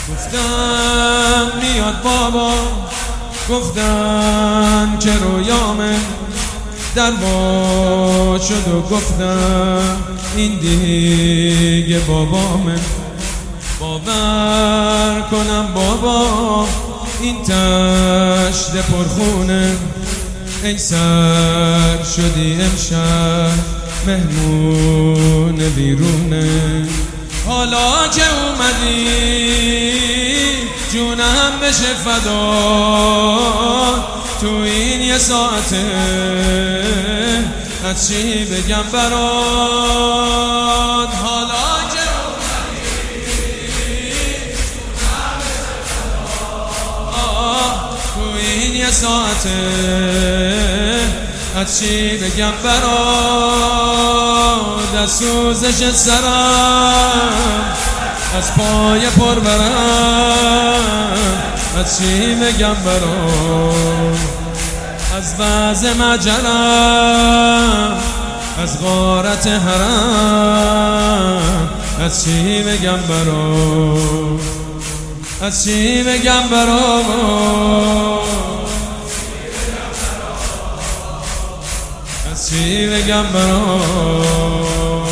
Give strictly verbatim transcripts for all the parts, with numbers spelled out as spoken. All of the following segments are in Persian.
گفتم میاد بابا، گفتن که رویامه در با شد و گفتم این دیگه بابامه. باور کنم بابا این تشت پرخونه، ای سر شدی امشب مهمون بیرونه. حالا که اومدی جونم بشه فدا، تو این یه ساعته از چی بگم برات. حالا که اومدی جونم بشه فدا، تو این یه ساعته از چی بگم برات. از سوزش سرم از پای پر برم، از چی بگم برات. از وضع مجرم از غارت حرم، از چی بگم برات. از چی بگم برات. از چی بگم برات.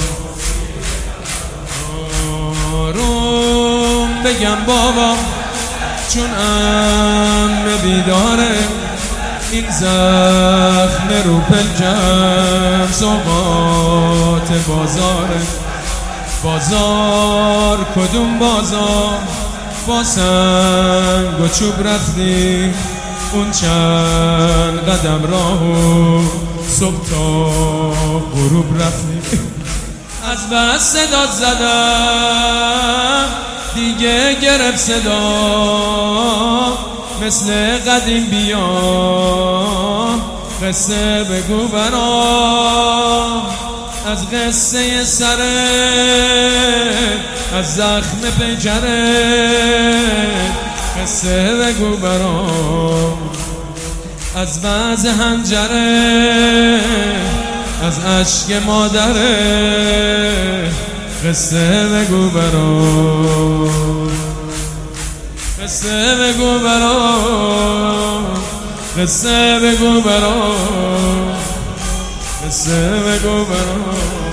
آروم بگم بابا چون امن بیداره، این زخم رو پنجم سوقات بازاره. بازار کدوم بازار، با سنگ و چوب رفتی اون چند قدم راهو، صبح تا غروب رفتی. از بس صدا زدم دیگه گرفت صدا، مثل قدیم بیا قصه بگو برام. از قصه سره از زخم پنجره قصه بگو برام. از وضع هنجره از اشک مادره قصه بگو برام. قصه بگو برام. قصه بگو برام. قصه بگو برام.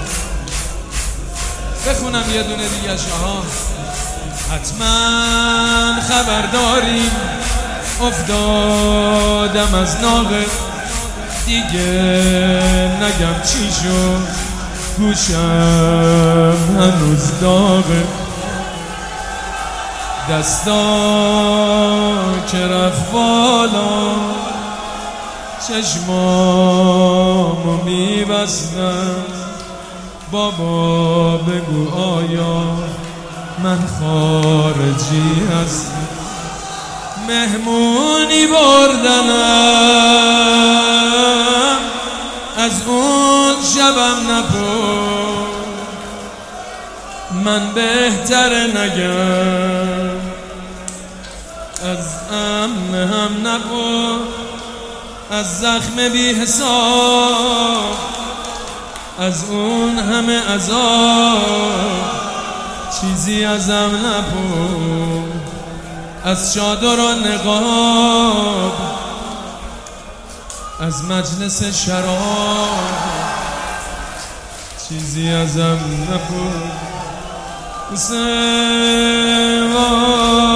بخونم یه دونه دیگه شها. حتما خبر داریم افتادم از ناقه، دیگه نگم چی شد گوشم هنوز داغه. دستا که رفت بالا چشمامو میبستم، بابا بگو آیا من خارجی هستم. مهمونی بردنم از اون شبم نپرد، من بهتر نگم از امن هم نپرد. از زخم بی حساب از اون همه عذاب چیزی ازم نپرد. از چادر و نقاب از مجلس شراب چیزی ازم نپرد.